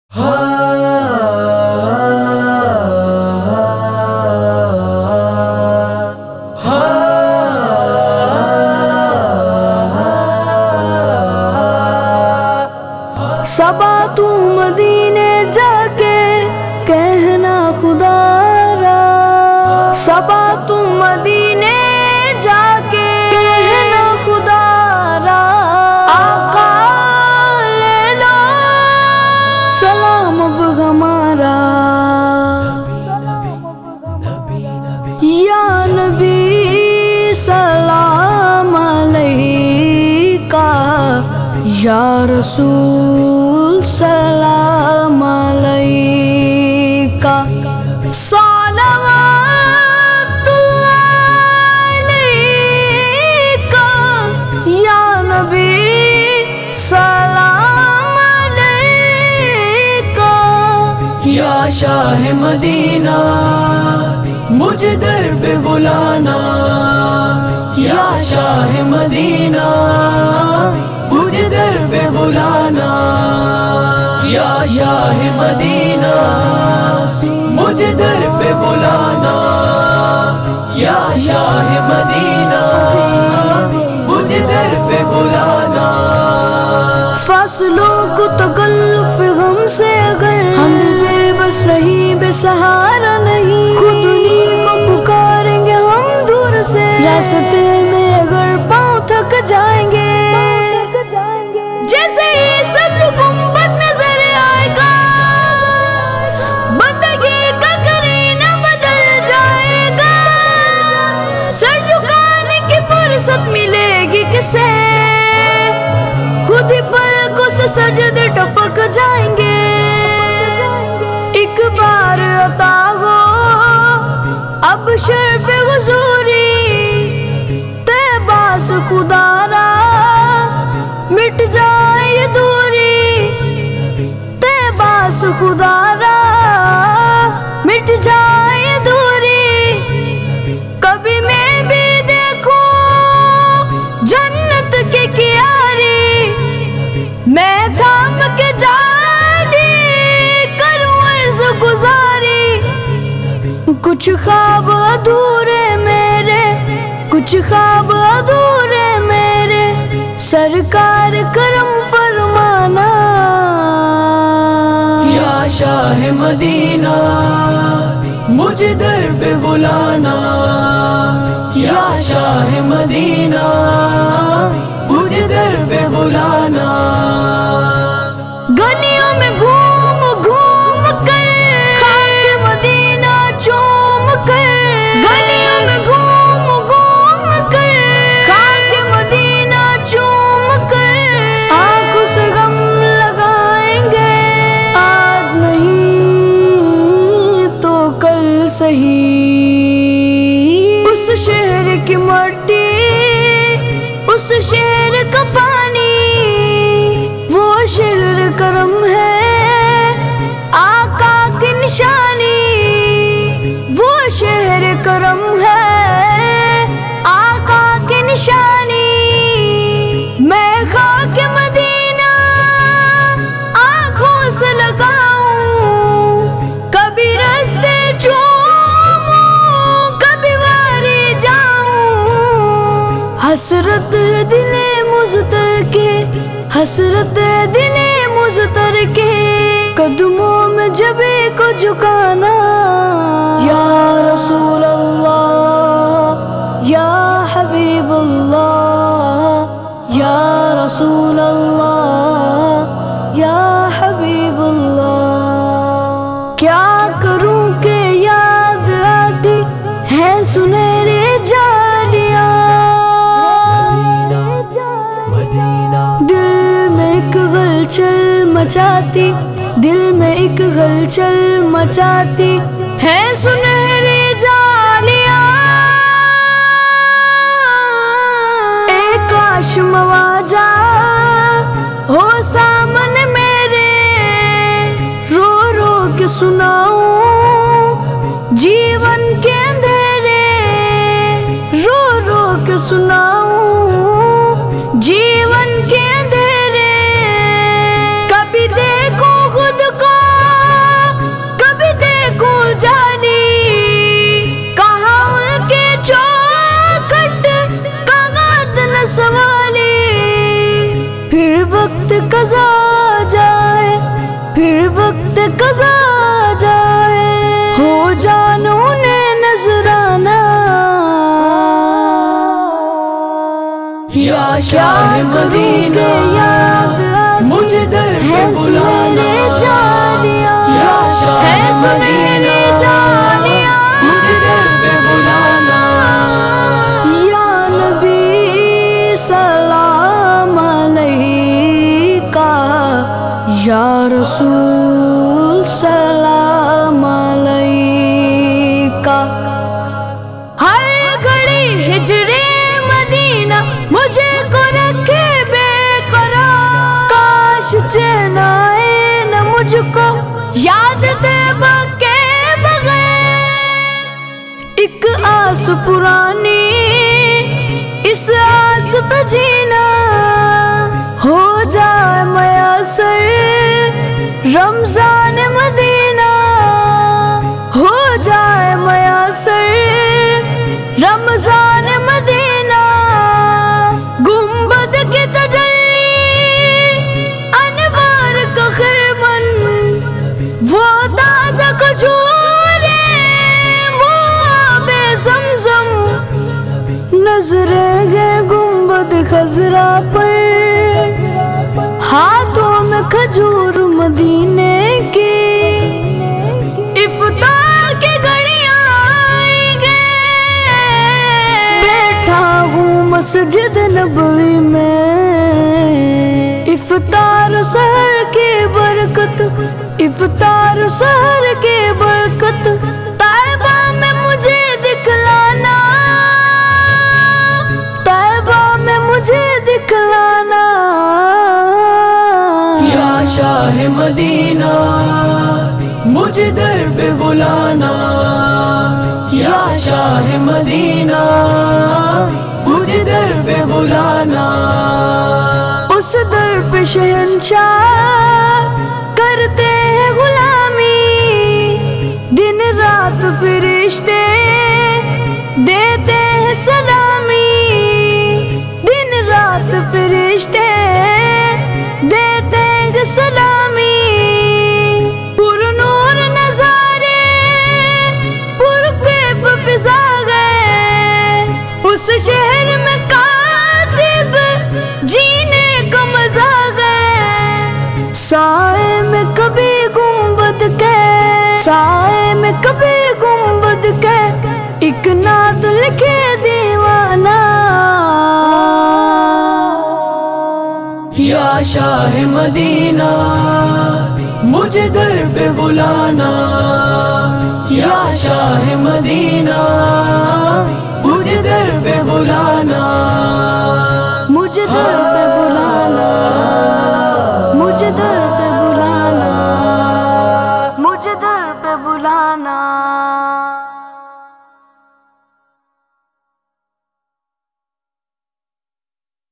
صبا تو مدینے جا کے کہنا خدا را، صبا تو مدینے جا کے کہنا خدا را، آقا لے لو سلام اب ہمارا، یا نبی سلام علیکہ، یا رسول سلام علیکہ، صلوات اللہ علیکہ، یا نبی سلام علیکہ، یا شاہ مدینہ مجھے در پہ بلانا، یا شاہ مدینہ مجھے در پہ بلانا، یا شاہ مدینہ مجھے در پہ بلانا، یا شاہ مدینہ مجھے در پہ بلانا۔ فاصلوں کو تکلف غم سے اگر ہم بے بس رہی بے سہارا نہیں، خود انہیں کو پکاریں گے ہم دور سے، راستے میں اگر پاؤں تھک جائیں گے، جیسے ہی سب گنبد نظر آئے گا، بندگی کا کرینہ بدل جائے گا، سر جھکانے کی فرصت ملے گی کسے، خود ہی پلکوں سے سجدے ٹپک جائیں گے، ایک بار عطا ہو اب شرف حضوری، طیبہ سے خدا را مٹ جائے یہ دوری، طیبہ سے خدا را مٹ جائے یہ دوری، کبھی میں بھی دیکھوں جنت کی کیاری، میں تھام کے جاری کروں عرض گزاری، کچھ خواب ادھورے میرے، کچھ خواب ادھورے میرے، سرکار کرم فرمانا، یا شاہ مدینہ مجھے در پہ بلانا، یا شاہ مدینہ مجھے در پہ بلانا۔ گلیوں میں گھوم گھوم کر خاک مدینہ چوم کر، گلیوں میں گھوم گھوم کر خاک مدینہ چوم کر، آنکھوں سے غم لگائیں گے، آج نہیں تو کل سہی، اس شہر کی مٹی، اس شہر کا پانی، وہ شہر کرم ہے آقا کی نشانی، وہ شہر کرم ہے آقا کی نشانی، میں خاک مدینہ آنکھوں سے لگاؤں، کبھی راستے چوموں کبھی واری جاؤں، حسرت دل مضطر کے، حسرت دل مضطر کے، قدموں میں جبے کو جھکانا، یا رسول اللہ یا حبیب اللہ، یا رسول اللہ یا حبیب اللہ، کیا کروں کہ یاد آتی ہے سنہرے جالیاں، دل میں ایک ہلچل مچاتی، دل میں ایک ہلچل مچاتی ہے سنہری جالیاں، ایک کاش مواجہ ہو سامنے میرے، رو رو کے سناؤں جیون کے اندھیرے، رو رو کے سناؤں جیون کے اندھیرے، کبھی دیکھوں خود کو قضا جائے، پھر وقت قضا جائے، ہو جانوں نے نذرانہ یا شاہ مدینہ مجھے در پہ بلانا، یا شاہ مدینہ مجھے در پہ بلانا، یا نبی سلام علیکہ، یا رسول سلام علیکہ۔ ہر گھڑی ہجرے مدینہ مجھے کو رکھے بے قرار، کاش چین آئے نہ مجھ کو یاد طیبہ کے بغیر، ایک آس پرانی اس آس پہ جینا، ہو جائے میسر رمضان مدینہ، ہو جائے میسر رمضان مدینہ، گنبد کی تجلی انوار کا خرمن، وہ تازہ کھجور وہ آب زمزم، نظریں گئے گنبد خضرا پر، ہاتھوں میں کھجور مدینے کی، افطار کی گھڑیاں آئیں گے، بیٹھا ہوں مسجد نبوی میں، افطار سحر کی برکت، افطار سحر کی برکت، طیبہ میں مجھے دکھلانا، طیبہ میں مجھے دکھلانا، یا شاہ مدینہ مجھے در پہ بلانا، یا شاہ مدینہ مجھے در پہ بلانا، اس در پہ شہنشاہ کرتے ہیں غلامی، دن رات فرشتے دیتے ہیں سلامی، دن رات فرشتے دیتے ہیں سلامی، پر نور نظارے پر کیف فضا گئے، اس شہر میں کاتب جینے کا مزہ گئے، سائے میں کبھی گنبد کے، سائے میں کبھی گنبد کے، ایک نعت لکھے دیوانہ، یا شاہ مدینہ مجھے در پہ بلانا، یا شاہ مدینہ مجھے در پہ بلانا، مجھے در پہ بلانا۔